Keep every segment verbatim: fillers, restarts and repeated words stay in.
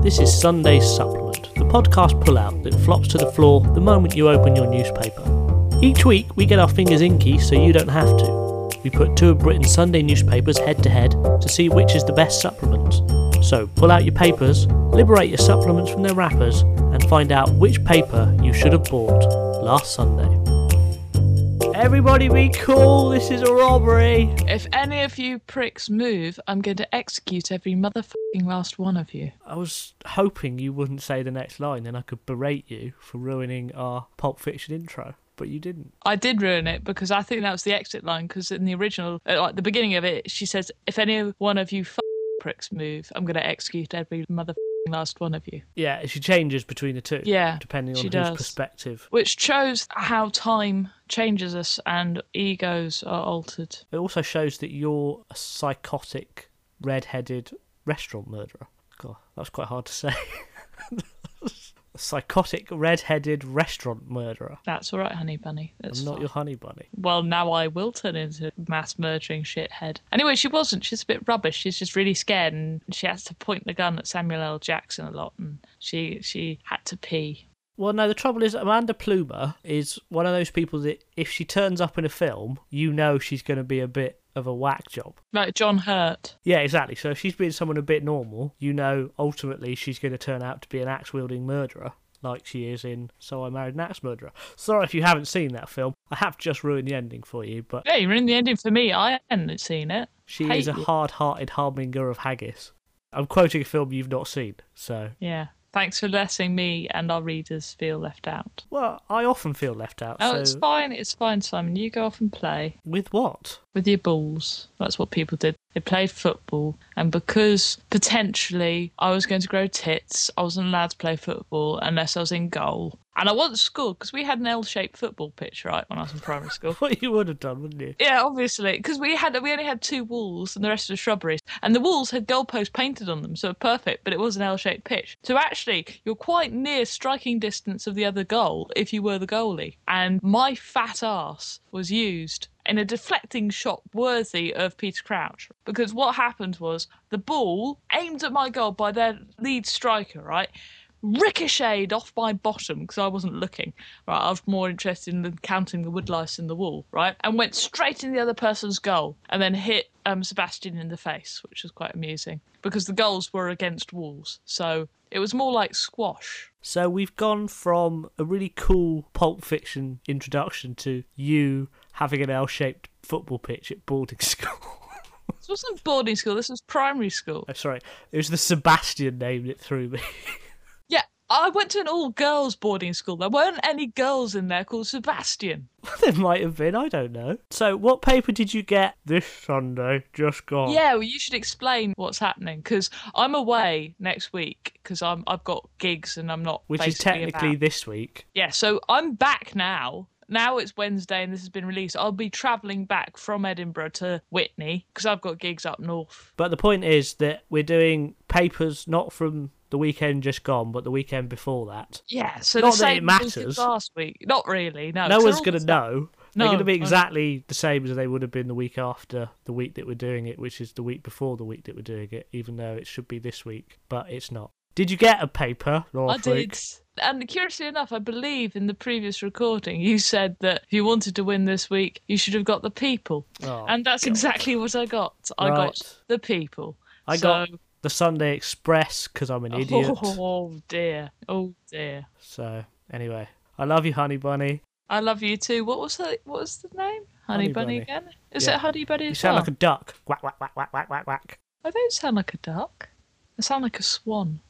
This is Sunday's Supplement, the podcast pullout that flops to the floor the moment you open your newspaper. Each week we get our fingers inky so you don't have to. We put two of Britain's Sunday newspapers head to head to see which is the best supplement. So pull out your papers, liberate your supplements from their wrappers, and find out which paper you should have bought last Sunday. Everybody be cool, this is a robbery. If any of you pricks move, I'm going to execute every motherfucking last one of you. I was hoping you wouldn't say the next line and I could berate you for ruining our Pulp Fiction intro, but you didn't. I did ruin it because I think that was the exit line, because in the original, at like the beginning of it, she says, if any one of you pricks move, I'm going to execute every motherfucking last one of you. Yeah, she changes between the two. Yeah, depending on she whose does. perspective. Which shows how time changes us and egos are altered. It also shows that you're a psychotic, red-headed restaurant murderer. God, that was quite hard to say. A psychotic, red-headed restaurant murderer. That's all right, honey bunny. That's I'm not fine. your honey bunny. Well, now I will turn into a mass-murdering shithead. Anyway, she wasn't. She's a bit rubbish. She's just really scared, and she has to point the gun at Samuel L. Jackson a lot, and she she had to pee. Well, no, the trouble is Amanda Plumer is one of those people that if she turns up in a film, you know she's going to be a bit of a whack job. Like John Hurt. Yeah, exactly. So if she's being someone a bit normal, you know ultimately she's going to turn out to be an axe-wielding murderer, like she is in So I Married an Axe Murderer. Sorry if you haven't seen that film. I have just ruined the ending for you, but... Yeah, you ruined the ending for me. I hadn't seen it. She Hate is a you. hard-hearted harbinger of haggis. I'm quoting a film you've not seen, so... Yeah. Thanks for letting me and our readers feel left out. Well, I often feel left out, Oh, so... it's fine. It's fine, Simon. You go off and play. With what? With your balls. That's what people did. They played football, and because potentially I was going to grow tits, I wasn't allowed to play football unless I was in goal. And I wasn't scored because we had an L-shaped football pitch, right, when I was in primary school. What you would have done, wouldn't you? Yeah, obviously, because we had we only had two walls and the rest were shrubberies, and the walls had goalposts painted on them, so perfect. But it was an L-shaped pitch, so actually you're quite near striking distance of the other goal if you were the goalie. And my fat ass was used in a deflecting shot worthy of Peter Crouch, because what happened was the ball aimed at my goal by their lead striker, right, ricocheted off my bottom because I wasn't looking, right, I was more interested in counting the woodlice in the wall, right, and went straight in the other person's goal and then hit um, Sebastian in the face, which was quite amusing because the goals were against walls, so it was more like squash. So we've gone from a really cool Pulp Fiction introduction to you having an L-shaped football pitch at boarding school. This wasn't boarding school, this was primary school. Oh, sorry, it was the Sebastian name that threw me. Yeah, I went to an all-girls boarding school. There weren't any girls in there called Sebastian. There might have been, I don't know. So what paper did you get this Sunday, just gone? Yeah, well, you should explain what's happening, because I'm away next week, because I'm I've got gigs and I'm not Which is basically technically about. this week. Yeah, so I'm back now. Now it's Wednesday and this has been released. I'll be travelling back from Edinburgh to Whitney, because I've got gigs up north. But the point is that we're doing papers not from the weekend just gone, but the weekend before that. Yeah, so Not the that same it matters. as last week. Not really, no. No 'cause one's they're all going to the same. know. They're No, going to be I- exactly the same as they would have been the week after the week that we're doing it, which is the week before the week that we're doing it, even though it should be this week, but it's not. Did you get a paper last I week? did. And curiously enough, I believe in the previous recording, you said that if you wanted to win this week, you should have got the people. Oh, and that's God. exactly what I got. I Right. got the people. I So- got the Sunday Express because I'm an idiot. Oh dear. Oh dear. So, anyway, I love you, Honey Bunny. I love you too. What was the what was the name? Honey, Honey Bunny, Bunny. again? Is Yeah. it Honey Bunny You as sound well? like a duck. Whack, whack, whack, whack, whack, whack, whack. I don't sound like a duck. I sound like a swan.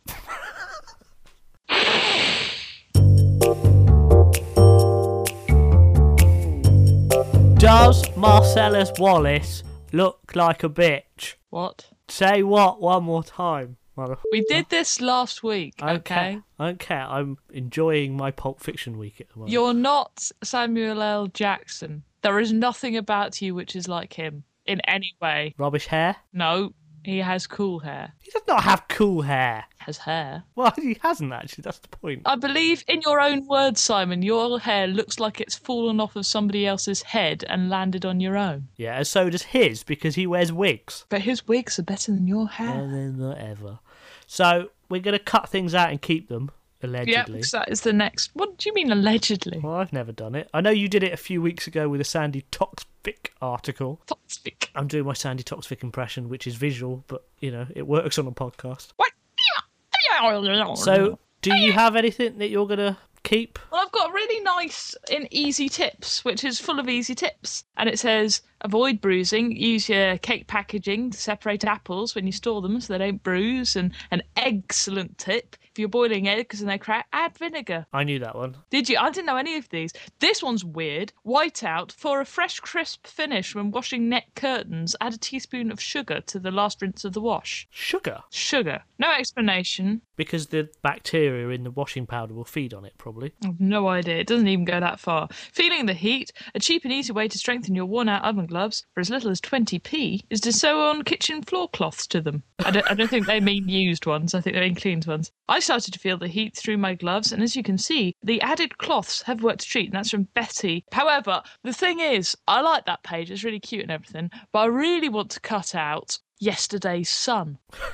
Does Marcellus Wallace look like a bitch? What? Say what one more time, mother. We did this last week, I don't okay? care. I don't care. I'm enjoying my Pulp Fiction week at the moment. You're not Samuel L. Jackson. There is nothing about you which is like him in any way. Rubbish hair? No, he has cool hair. He does not have cool hair. Has hair. Well, he hasn't actually. That's the point. I believe in your own words, Simon, your hair looks like it's fallen off of somebody else's head and landed on your own. Yeah, and so does his because he wears wigs. But his wigs are better than your hair. And then whatever. So we're going to cut things out and keep them, allegedly. Yeah, because that is the next... What do you mean, allegedly? Well, I've never done it. I know you did it a few weeks ago with a Sandy Toksvik article. Toksvik. I'm doing my Sandy Toksvik impression, which is visual, but, you know, it works on a podcast. What? So, do you have anything that you're going to keep? Well, I've got really nice and easy tips, which is full of easy tips. And it says, avoid bruising. Use your cake packaging to separate apples when you store them so they don't bruise. And an excellent tip, if you're boiling eggs and they crack, add vinegar. I knew that one. Did you? I didn't know any of these. This one's weird. Whiteout. For a fresh, crisp finish when washing net curtains, add a teaspoon of sugar to the last rinse of the wash. Sugar? Sugar. No explanation. Because the bacteria in the washing powder will feed on it, probably. I've no idea. It doesn't even go that far. Feeling the heat, a cheap and easy way to strengthen your worn-out oven gloves for as little as twenty p is to sew on kitchen floor cloths to them. I don't, I don't think they mean used ones. I think they mean cleaned ones. I started to feel the heat through my gloves, and as you can see, the added cloths have worked a treat, and that's from Betty. However, the thing is, I like that page. It's really cute and everything, but I really want to cut out yesterday's sun.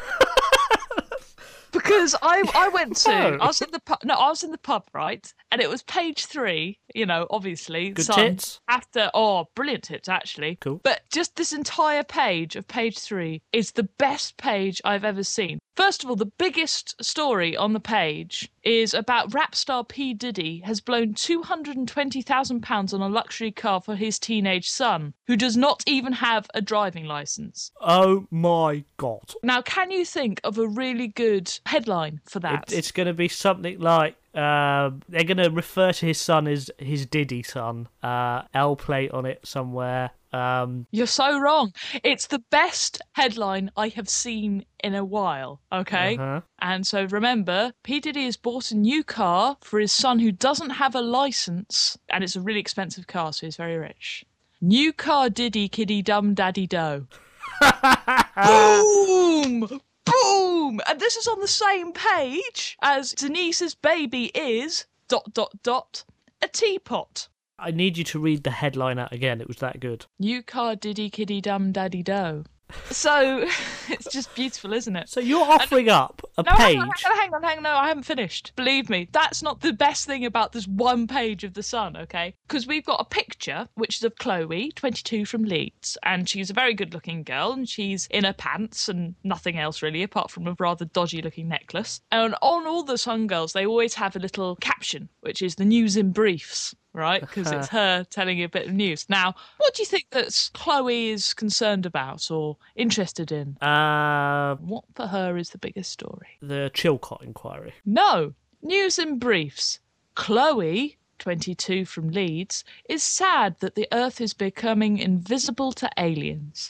Because I, I went to, No. I was in the pub, no, I was in the pub, right? And it was page three, you know, obviously. Good Sun, tits? After, oh, brilliant tits, actually. Cool. But just this entire page of page three is the best page I've ever seen. First of all, the biggest story on the page is about rap star P. Diddy has blown two hundred twenty thousand pounds on a luxury car for his teenage son, who does not even have a driving licence. Oh my God. Now, can you think of a really good headline for that? It, it's going to be something like, um, they're going to refer to his son as his Diddy son. Uh, L plate on it somewhere. Um, You're so wrong. It's the best headline I have seen in a while, okay? Uh-huh. And so remember, P. Diddy has bought a new car for his son who doesn't have a licence, and it's a really expensive car, so he's very rich. New car Diddy Kiddy Dum Daddy Do. Boom! Boom! And this is on the same page as Denise's baby is, dot, dot, dot, a teapot. I need you to read the headline out again. It was that good. New car Diddy Kiddy Dum Daddy Do. So, it's just beautiful, isn't it? So you're offering up a No, page. hang on, hang on, hang on, hang on. No, I haven't finished. Believe me, that's not the best thing about this one page of The Sun, okay? Because we've got a picture, which is of Chloe, twenty-two, from Leeds, and she's a very good-looking girl, and she's in her pants and nothing else really, apart from a rather dodgy-looking necklace. And on all the Sun girls, they always have a little caption, which is the news in briefs. Right, because it's her telling you a bit of news. Now, what do you think that Chloe is concerned about or interested in? Uh, What for her is the biggest story? the Chilcot inquiry. No, news in briefs. Chloe, twenty-two, from Leeds, is sad that the Earth is becoming invisible to aliens.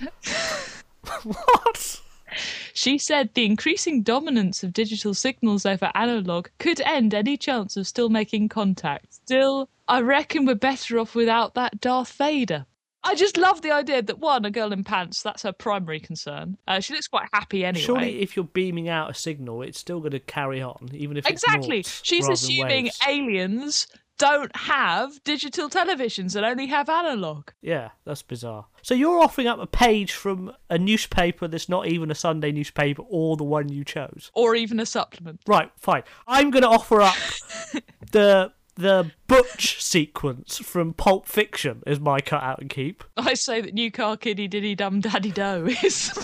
What? She said the increasing dominance of digital signals over analogue could end any chance of still making contact. Still, I reckon we're better off without that Darth Vader. I just love the idea that, one, a girl in pants, that's her primary concern. Uh, she looks quite happy anyway. Surely if you're beaming out a signal, it's still going to carry on, even if it's Exactly. noughts She's rather than assuming waves. aliens don't have digital televisions and only have analog. Yeah, that's bizarre. So you're offering up a page from a newspaper that's not even a Sunday newspaper or the one you chose. Or even a supplement. Right, fine. I'm going to offer up the the Butch sequence from Pulp Fiction as my cut out and keep. I say that New Car Kiddy Diddy Dum Daddy Do is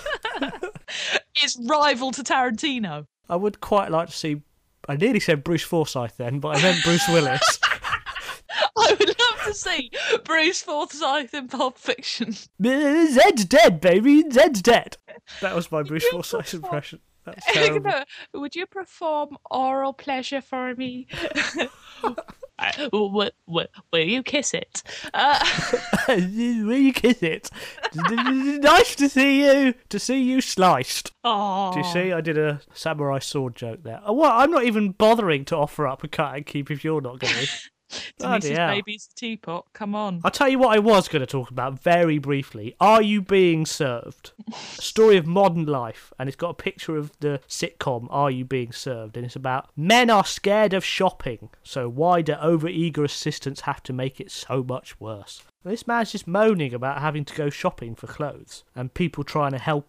is rival to Tarantino. I would quite like to see... I nearly said Bruce Forsyth then, but I meant Bruce Willis. I would love to see Bruce Forsyth in Pulp Fiction. Zed's dead, baby. Zed's dead. That was my Bruce Forsyth impression. That's terrible. No, would you perform oral pleasure for me? Uh, will, will, will you kiss it? Uh, Will you kiss it? Nice to see you. To see you sliced. oh. Do you see? I did a samurai sword joke there. Oh, well, I'm not even bothering to offer up a cut and keep if you're not going to. Bloody Denise's hell. baby's a teapot. Come on. I'll tell you what I was going to talk about very briefly. Are You Being Served? A story of modern life, and it's got a picture of the sitcom Are You Being Served? And it's about men are scared of shopping, so why do over-eager assistants have to make it so much worse? And this man's just moaning about having to go shopping for clothes, and people trying to help him.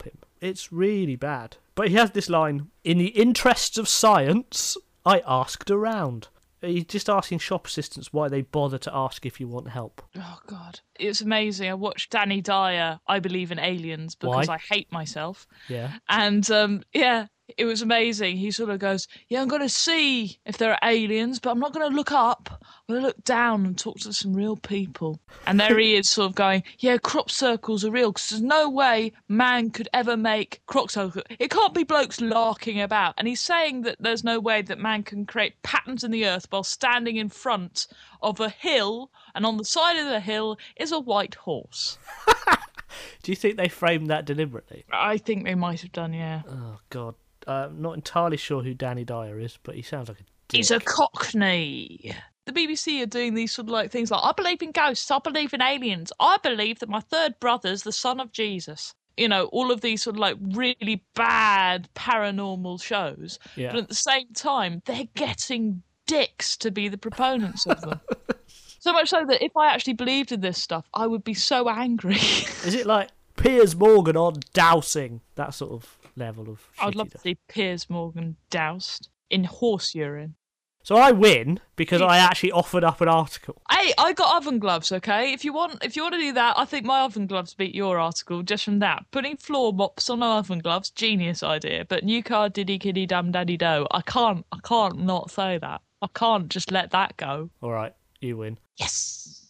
It's really bad. But he has this line, in the interests of science, I asked around. He's just asking shop assistants why they bother to ask if you want help. Oh, God. It's amazing. I watched Danny Dyer, I Believe in Aliens, because Why? I hate myself. Yeah. And, um, yeah, it was amazing. He sort of goes, yeah, I'm going to see if there are aliens, but I'm not going to look up. I'm going to look down and talk to some real people. And there he is sort of going, yeah, crop circles are real, because there's no way man could ever make crop circles. It can't be blokes larking about. And he's saying that there's no way that man can create patterns in the earth while standing in front of a hill, and on the side of the hill is a white horse. Do you think they framed that deliberately? I think they might have done, yeah. Oh, God. Uh, I'm not entirely sure who Danny Dyer is, but he sounds like a dick. He's a cockney. The B B C are doing these sort of like things like, I believe in ghosts, I believe in aliens, I believe that my third brother's the son of Jesus. You know, all of these sort of like really bad paranormal shows. Yeah. But at the same time, they're getting dicks to be the proponents of them. So much so that if I actually believed in this stuff, I would be so angry. Is it like Piers Morgan on Dowsing? That sort of level of I'd love shitty to stuff. see Piers Morgan doused in horse urine. So I win because I actually offered up an article. Hey, I got oven gloves, okay? If you want if you want to do that, I think my oven gloves beat your article just from that. Putting floor mops on oven gloves, genius idea. But new car, diddy kiddy dum daddy do. I can't I can't not say that. I can't just let that go. All right, you win. Yes.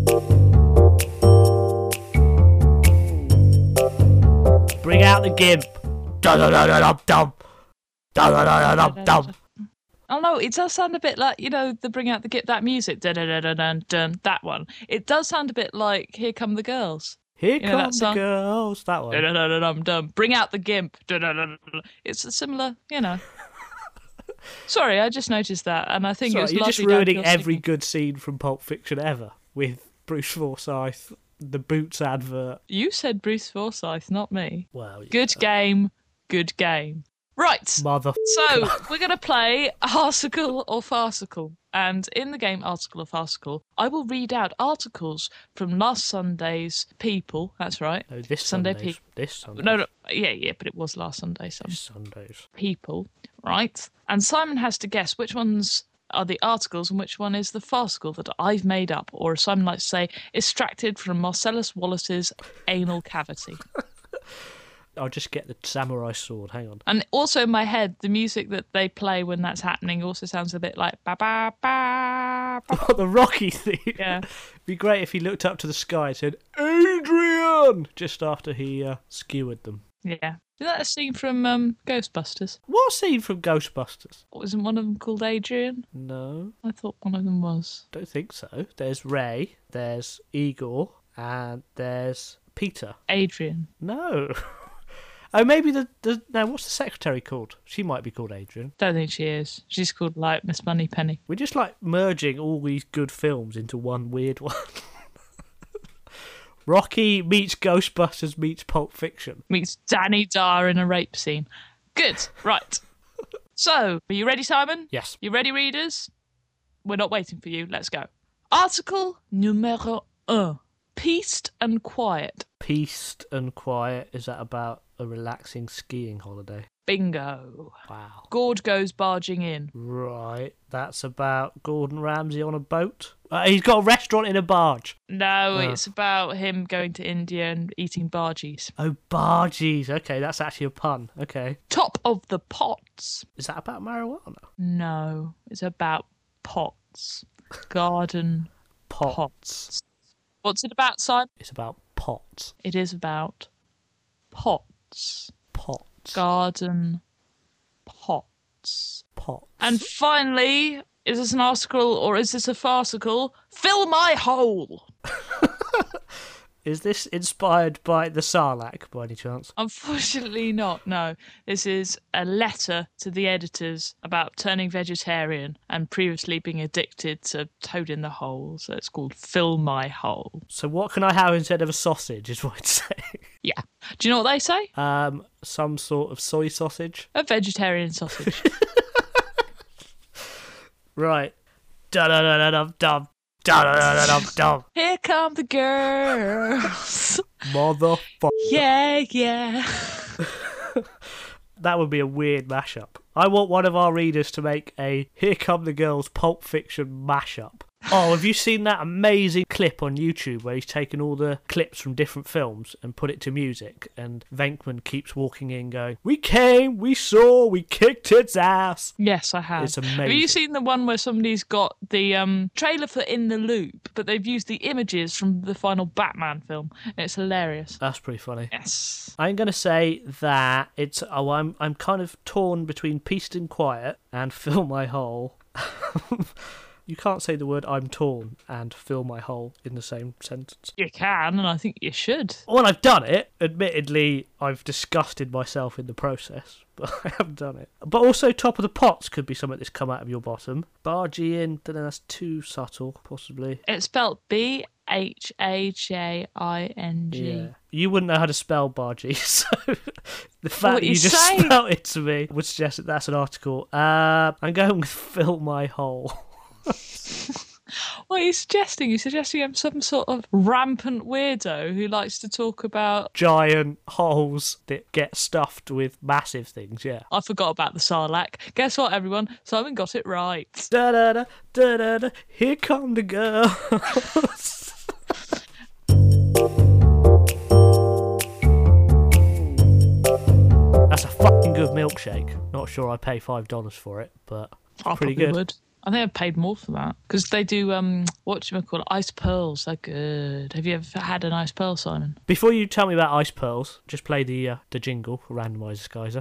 Bring out the gimp. Dum dum dum dum dum. Dum dum dum dum dum. Oh no, it does sound a bit like, you know, the bring out the get that music, dun, dun, dun, dun, dun, that one. It does sound a bit like Here Come the Girls. Here You know come that the song? girls. That one. Dun, dun, dun, dun, dun, bring out the gimp. Dun, dun, dun, dun. It's a similar, you know. Sorry, I just noticed that, and I think Sorry, it was you're just largely down to ruining your every singing. good scene from Pulp Fiction ever with Bruce Forsyth, the Boots advert. You said Bruce Forsyth, not me. Well, yeah. Good game, good game. Right. Mother. So we're going to play Article or Farcical. And in the game Article or Farcical, I will read out articles from last Sunday's People. That's right. No, this Sunday Sunday's- Pe- This Sunday. No, no, yeah, yeah, but it was last Sunday. So This Sundays. People, right? And Simon has to guess which ones are the articles and which one is the farcical that I've made up, or as Simon likes to say, extracted from Marcellus Wallace's anal cavity. I'll just get the samurai sword. Hang on. And also in my head, the music that they play when that's happening also sounds a bit like ba ba ba. ba. The Rocky theme. Yeah. It'd be great if he looked up to the sky and said, Adrian! Just after he uh, skewered them. Yeah. Is that a scene from um, Ghostbusters? What scene from Ghostbusters? Wasn't one of them called Adrian? No, I thought one of them was. don't think so. There's Ray, there's Igor, and there's Peter. Adrian. No. Oh, maybe the, the... No, what's the secretary called? She might be called Adrian. Don't think she is. She's called like Miss Moneypenny. We're just like merging all these good films into one weird one. Rocky meets Ghostbusters meets Pulp Fiction. Meets Danny Dyer in a rape scene. Good. Right. So, are you ready, Simon? Yes. You ready, readers? We're not waiting for you. Let's go. Article numero un. Peace and quiet. Peace and quiet. Is that about a relaxing skiing holiday? Bingo. Wow. Gord goes barging in. Right. That's about Gordon Ramsay on a boat. Uh, he's got a restaurant in a barge. No, Oh. it's about him going to India and eating bargies. Oh, barges. Okay, that's actually a pun. Okay. Top of the pots. Is that about marijuana? No, it's about pots. Garden Pots. pots. What's it about, Simon? It's about pots. It is about pots. Pots. Garden pots. Pots. And finally, is this an article or is this a farcical? Fill my hole! Is this inspired by the Sarlacc, by any chance? Unfortunately not, no. This is a letter to the editors about turning vegetarian and previously being addicted to Toad in the Hole. So it's called Fill My Hole. So what can I have instead of a sausage, is what I'd say. Yeah. Do you know what they say? Um, some sort of soy sausage. A vegetarian sausage. Right. Da-da-da-da-dum-dum. Da-da-da-da-dum-dum. Here come the girls. Motherfucker. Yeah, yeah. That would be a weird mashup. I want one of our readers to make a Here Come the Girls Pulp Fiction mashup. Oh, have you seen that amazing clip on YouTube where he's taken all the clips from different films and put it to music, and Venkman keeps walking in going, "We came, we saw, we kicked its ass." Yes, I have. It's amazing. Have you seen the one where somebody's got the um, trailer for In the Loop, but they've used the images from the final Batman film? It's hilarious. That's pretty funny. Yes. I'm going to say that it's... Oh, I'm, I'm kind of torn between Peace and Quiet and Fill My Hole. You can't say the word "I'm torn" and "fill my hole" in the same sentence. You can, and I think you should. Well, I've done it. Admittedly, I've disgusted myself in the process, but I have done it. But also, Top of the Pots could be something that's come out of your bottom. Bargee in, don't know, that's too subtle, possibly. It's spelled B H A J I N G. Yeah. You wouldn't know how to spell Bargee, so the fact that you, you just say? spelled it to me would suggest that that's an article. Uh, I'm going with "fill my hole." What are you suggesting? You're suggesting I'm some sort of rampant weirdo who likes to talk about... Giant holes that get stuffed with massive things, yeah. I forgot about the Sarlacc. Guess what, everyone? Simon got it right. Da-da-da, da-da-da, here come the girls. That's a fucking good milkshake. Not sure I'd pay five dollars for it, but it's I pretty probably good. would. I think I've paid more for that because they do um whatchamacallit, ice pearls. They're good. Have you ever had an ice pearl, Simon? Before you tell me about ice pearls, just play the uh, the jingle for Randomizer Geyser.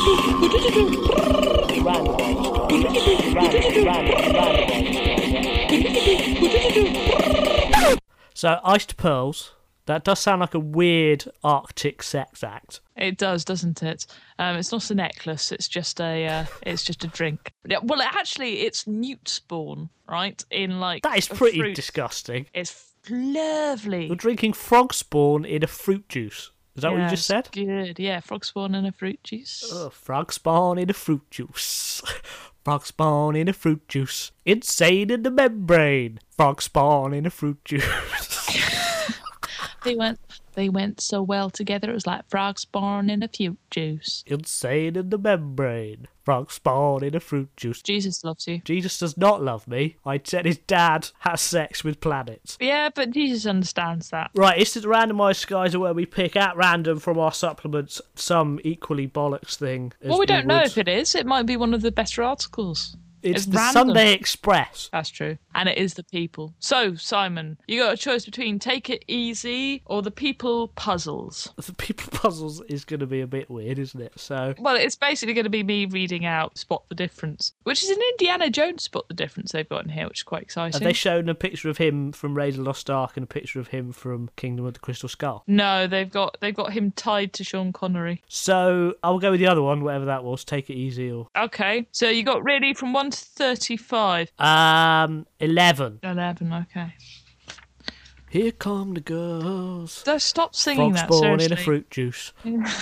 So, iced pearls. That does sound like a weird Arctic sex act. It does, doesn't it? Um, it's not a necklace. It's just a. Uh, it's just a drink. Yeah, well, actually, it's newt spawn, right? In like That is a pretty fruit. disgusting. It's lovely. You're drinking frog spawn in a fruit juice. Is that what you just Yes, said? Good. Yeah, frog spawn and a fruit juice. Oh, frog spawn in a fruit juice. Frog spawn in a fruit juice. Insane in the membrane. Frog spawn in a fruit juice. They went. They went so well together. It was like frog spawn in a fruit juice. Insane in the membrane. Frog spawn in a fruit juice. Jesus loves you. Jesus does not love me. I said his dad has sex with planets. Yeah, but Jesus understands that. Right, it's the randomised Geyser where we pick at random from our supplements some equally bollocks thing. as Well, we don't know would- if it is. It might be one of the better articles. It's, it's the random. Sunday Express. That's true. And it is the people. So, Simon, you got a choice between Take It Easy or the People Puzzles. The people puzzles is going to be a bit weird, isn't it? So Well, it's basically going to be me reading out Spot the Difference, which is an Indiana Jones Spot the Difference they've got in here, which is quite exciting. have they shown a picture of him from Raiders of the Lost Ark and a picture of him from Kingdom of the Crystal Skull? No, they've got they've got him tied to Sean Connery. So I'll go with the other one, whatever that was. Take it easy or Okay, so you got really from one to thirty-five. um eleven. eleven, okay. Here come the girls. So stop singing Frog that, spawn seriously. in a fruit juice.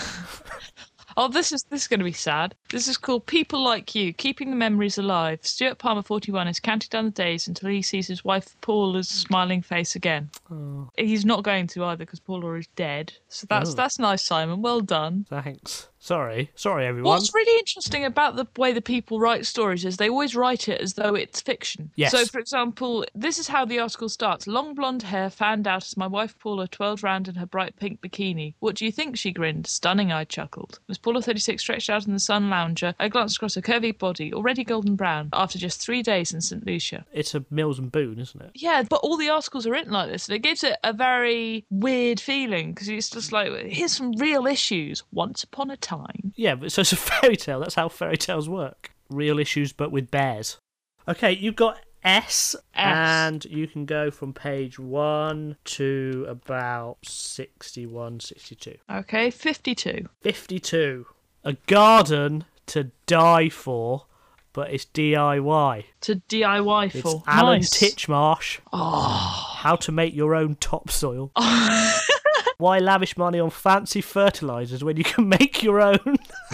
Oh, this is this is going to be sad. This is called People Like You, Keeping the Memories Alive. Stuart Palmer, forty-one, is counting down the days until he sees his wife Paula's smiling face again. Oh, He's not going to either because Paula is dead. So that's Oh. that's nice, Simon. Well done. thanks. Sorry. Sorry, everyone. What's really interesting about the way the people write stories is they always write it as though it's fiction. Yes. So, for example, this is how the article starts. Long blonde hair fanned out as my wife Paula twirled round in her bright pink bikini. What do you think? She grinned. Stunning, I chuckled. As Paula, thirty-six, stretched out in the sun lounger, I glanced across her curvy body, already golden brown, after just three days in Saint Lucia. It's a Mills and Boone, isn't it? Yeah, but all the articles are written like this, and it gives it a very weird feeling because it's just like, here's some real issues. Once upon a time. Yeah, but so it's a fairy tale. That's how fairy tales work. Real issues, but with bears. Okay, you've got S, and you can go from page one to about sixty-one, sixty-two. Okay, fifty-two. fifty-two. A garden to die for, but it's D I Y. To D I Y It's for. Alan Nice. Titchmarsh. Oh. How to make your own topsoil. Why lavish money on fancy fertilisers when you can make your own?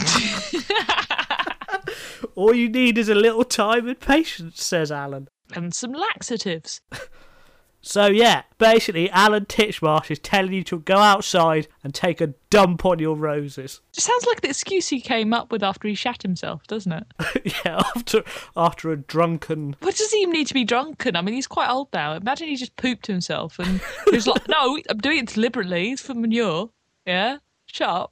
All you need is a little time and patience, says Alan. And some laxatives. So yeah, basically Alan Titchmarsh is telling you to go outside and take a dump on your roses. It sounds like the excuse he came up with after he shat himself, doesn't it? Yeah, after after a drunken... But does he even need to be drunken? I mean, he's quite old now. Imagine he just pooped himself and he was like, no, I'm doing it deliberately. It's for manure. Yeah? Shut up.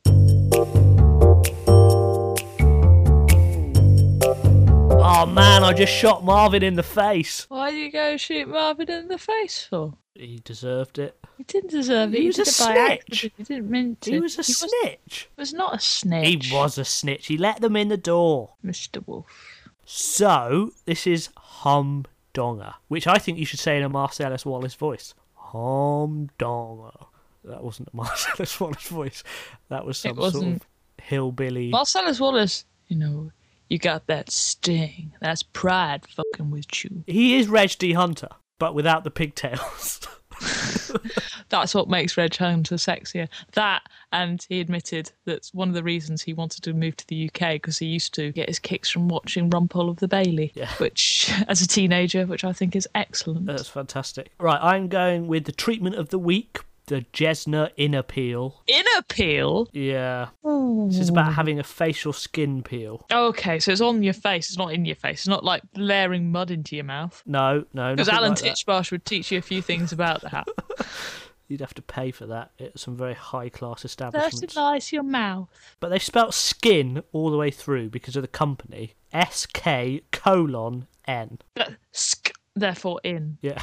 Oh man, I just shot Marvin in the face. Why did you go shoot Marvin in the face for? He deserved it. He didn't deserve it. He was did a it by snitch. accident. He didn't mean to. He was a He snitch. was not a snitch. He was a snitch. He let them in the door. Mister Wolf. So, this is Humdonga, which I think you should say in a Marcellus Wallace voice. Humdonga. That wasn't a Marcellus Wallace voice. That was some sort of hillbilly... Marcellus Wallace, you know, you got that sting. That's pride fucking with you. He is Reg D. Hunter, but without the pigtails. That's what makes Reg Hunter sexier. That, and he admitted that's one of the reasons he wanted to move to the U K, because he used to get his kicks from watching Rumpole of the Bailey, yeah. which, as a teenager, which I think is excellent. That's fantastic. Right, I'm going with the treatment of the week, the Jesner inner peel. Inner peel? Yeah. Ooh. This is about having a facial skin peel. Oh, okay, so it's on your face, it's not in your face. It's not like layering mud into your mouth. No, no. Because Alan like Titchmarsh would teach you a few things about that. You'd have to pay for that at some very high-class establishments. Fertilise your mouth. But they spelt skin all the way through because of the company. S K colon N. But sk, therefore in. Yeah.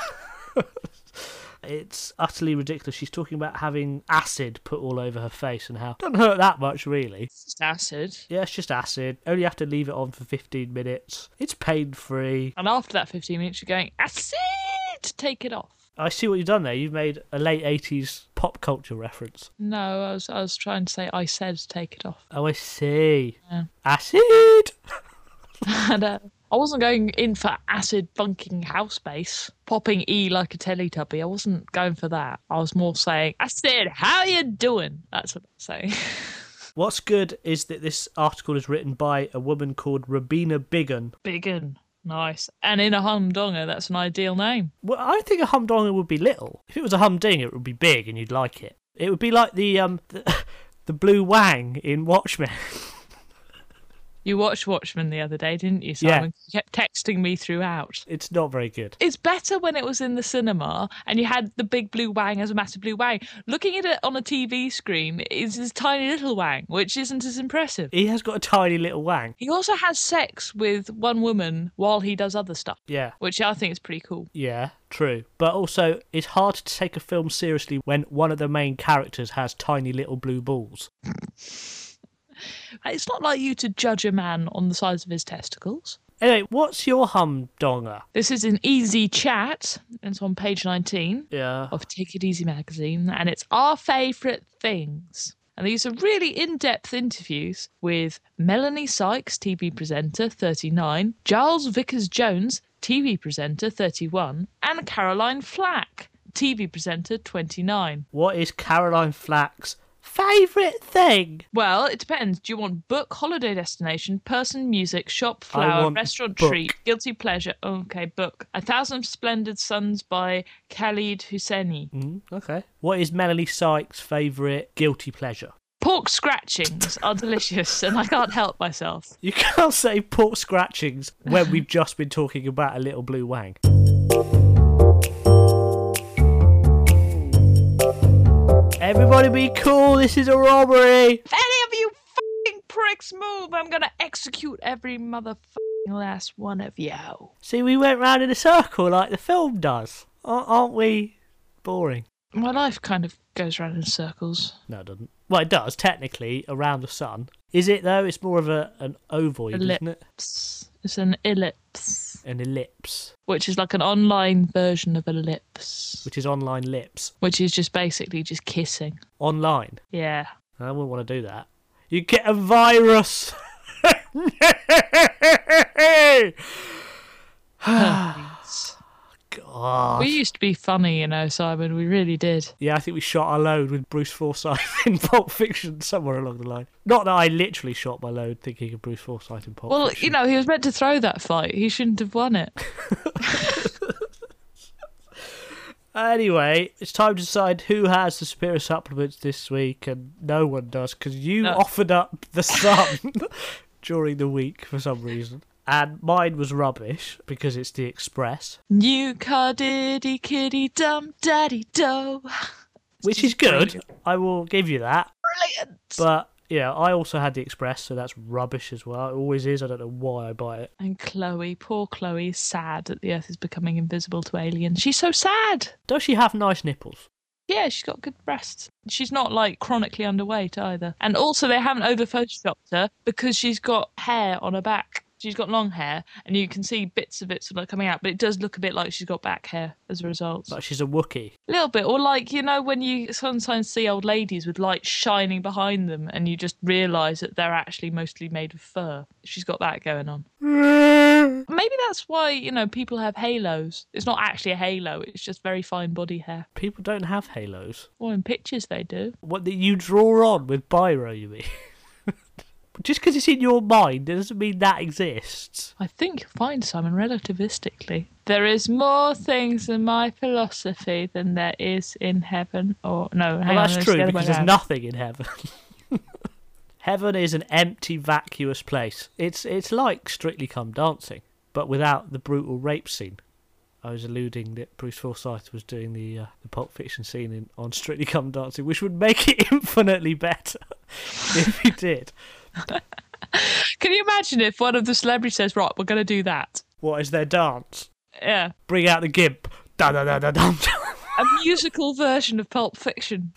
It's utterly ridiculous. She's talking about having acid put all over her face and how it doesn't hurt that much, really. It's just acid. Yeah, it's just acid. Only have to leave it on for fifteen minutes. It's pain-free. And after that fifteen minutes, you're going, acid! Take it off. I see what you've done there. You've made a late eighties pop culture reference. No, I was I was trying to say I said take it off. Oh, I see. Yeah. Acid! And, uh, I wasn't going in for acid bunking house bass, popping E like a Teletubby. I wasn't going for that. I was more saying, acid, how you doing? That's what I'm saying. What's good is that this article is written by a woman called Rabina Biggin. Biggin. Nice. And in a humdonga, that's an ideal name. Well, I think a humdonga would be little. If it was a humdinger, it would be big and you'd like it. It would be like the um the, the blue wang in Watchmen. You watched Watchmen the other day, didn't you, Simon? Yeah. You kept texting me throughout. It's not very good. It's better when it was in the cinema and you had the big blue wang as a massive blue wang. Looking at it on a T V screen is his tiny little wang, which isn't as impressive. He has got a tiny little wang. He also has sex with one woman while he does other stuff. Yeah. Which I think is pretty cool. Yeah, true. But also, it's hard to take a film seriously when one of the main characters has tiny little blue balls. It's not like you to judge a man on the size of his testicles. Anyway, what's your humdonga? This is an easy chat. It's on page nineteen Yeah. of Take It Easy magazine, and it's our favourite things. And these are really in-depth interviews with Melanie Sykes, T V presenter, thirty-nine, Giles Vickers-Jones, T V presenter, thirty-one, and Caroline Flack, T V presenter, twenty-nine. What is Caroline Flack's favourite thing? Well, it depends. Do you want book, holiday destination, person, music, shop, I flower, want restaurant, book. treat, guilty pleasure? Okay, book. A Thousand Splendid Suns by Khalid Hosseini. Mm, okay. What is Melanie Sykes' favourite guilty pleasure? Pork scratchings are delicious, and I can't help myself. You can't say pork scratchings when we've just been talking about a little blue wang. Everybody be cool, this is a robbery! If any of you fucking pricks move, I'm gonna execute every motherfucking last one of you. See, we went round in a circle like the film does. Ar- Aren't we boring? My life kind of goes round in circles. No, it doesn't. Well, it does, technically, around the sun. Is it, though? It's more of a an ovoid, isn't it? Ellipse. It's an ellipse. An ellipse. Which is like an online version of ellipse. Which is online lips. Which is just basically just kissing. Online? Yeah. I wouldn't want to do that. You get a virus! God. We used to be funny, you know, Simon. We really did. Yeah, I think we shot our load with Bruce Forsyth in Pulp Fiction somewhere along the line. Not that I literally shot my load thinking of Bruce Forsyth in Pulp Well, Fiction. you know, he was meant to throw that fight. He shouldn't have won it. Anyway, it's time to decide who has the superior supplements this week, and no one does, because you No. offered up the Sun during the week for some reason. And mine was rubbish, because it's the Express. New car diddy kitty dum daddy do. Which is good. I will give you that. Brilliant. But, yeah, I also had the Express, so that's rubbish as well. It always is. I don't know why I buy it. And Chloe, poor Chloe, is sad that the Earth is becoming invisible to aliens. She's so sad. Does she have nice nipples? Yeah, she's got good breasts. She's not, like, chronically underweight either. And also, they haven't over-photoshopped her because she's got hair on her back. She's got long hair, and you can see bits of it sort of coming out, but it does look a bit like she's got back hair as a result. Like she's a Wookiee. A little bit. Or like, you know, when you sometimes see old ladies with light shining behind them and you just realise that they're actually mostly made of fur. She's got that going on. Maybe that's why, you know, people have halos. It's not actually a halo, it's just very fine body hair. People don't have halos. Well, in pictures they do. What, that you draw on with biro, you mean? Just because it's in your mind doesn't mean that exists. I think you'll find, Simon, relativistically. There is more things in my philosophy than there is in heaven. Or, no, hang Well, on. that's it's true, the other because way there's round. nothing in heaven. Heaven is an empty, vacuous place. It's it's like Strictly Come Dancing, but without the brutal rape scene. I was alluding that Bruce Forsyth was doing the uh, the Pulp Fiction scene in, on Strictly Come Dancing, which would make it infinitely better if he did. Can you imagine if one of the celebrities says, right, we're going to do that? What is their dance? Yeah. Bring out the gimp. Da da da da dum. A musical version of Pulp Fiction.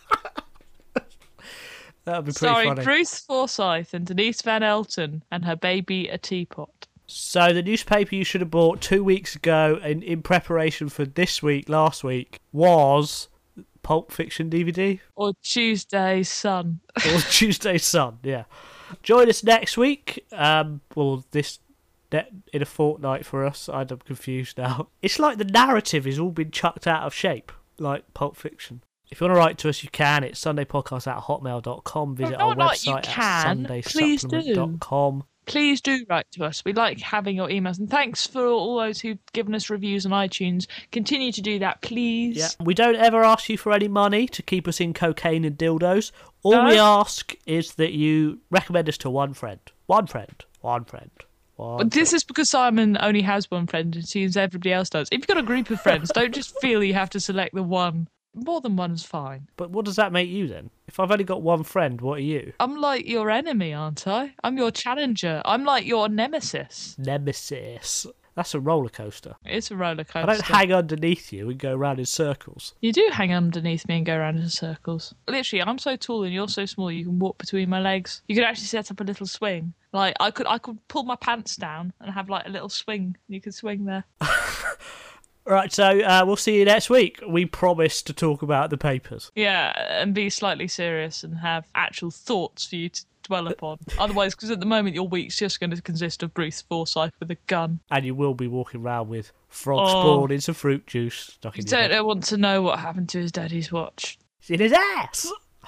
That would be pretty Starring funny. Bruce Forsyth and Denise Van Elton and her baby a teapot. So the newspaper you should have bought two weeks ago in, in preparation for this week, last week, was Pulp Fiction D V D. Or Tuesday's Sun. Or Tuesday's Sun, yeah. Join us next week. Um, well, this in a fortnight for us. I'm confused now. It's like the narrative has all been chucked out of shape, like Pulp Fiction. If you want to write to us, you can. It's sundaypodcast at hotmail dot com. Visit Well, our not like you website can. at Please sundaysupplement dot com. Please do write to us. We like having your emails. And thanks for all those who've given us reviews on iTunes. Continue to do that, please. Yeah. We don't ever ask you for any money to keep us in cocaine and dildos. All No. we ask is that you recommend us to one friend. One friend. One friend. One But this is because Simon only has one friend and seems everybody else does. If you've got a group of friends, don't just feel you have to select the one. More than one's fine. But what does that make you then? If I've only got one friend, what are you? I'm like your enemy, aren't I? I'm your challenger. I'm like your nemesis. Nemesis. That's a roller coaster. It's a roller coaster. I don't hang underneath you and go around in circles. You do hang underneath me and go around in circles. Literally, I'm so tall and you're so small you can walk between my legs. You could actually set up a little swing. Like I could I could pull my pants down and have like a little swing. You could swing there. Right, so uh, we'll see you next week. We promise to talk about the papers. Yeah, and be slightly serious and have actual thoughts for you to dwell upon. Otherwise, because at the moment your week's just going to consist of Bruce Forsyth with a gun. And you will be walking around with frog Oh. spawn in some fruit juice stuck You in your head. don't want to know what happened to his daddy's watch. It's in his ass!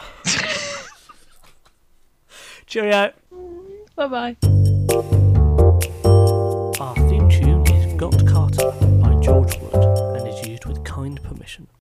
Cheerio. Bye-bye. Our theme tune is Got Carter by George Wood and is used with kind permission.